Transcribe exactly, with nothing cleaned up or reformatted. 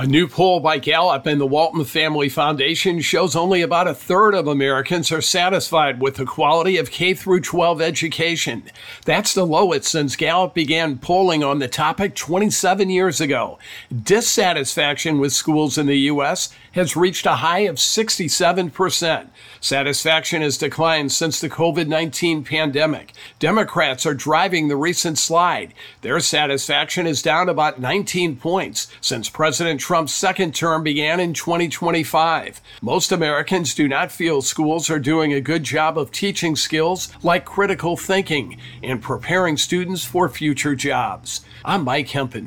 A new poll by Gallup and the Walton Family Foundation shows only about a third of Americans are satisfied with the quality of K through twelve education. That's the lowest since Gallup began polling on the topic twenty-seven years ago. Dissatisfaction with schools in the U S has reached a high of sixty-seven percent. Satisfaction has declined since the covid nineteen pandemic. Democrats are driving the recent slide. Their satisfaction is down about nineteen points since President Trump's second term began in twenty twenty-five. Most Americans do not feel schools are doing a good job of teaching skills like critical thinking and preparing students for future jobs. I'm Mike Hempen.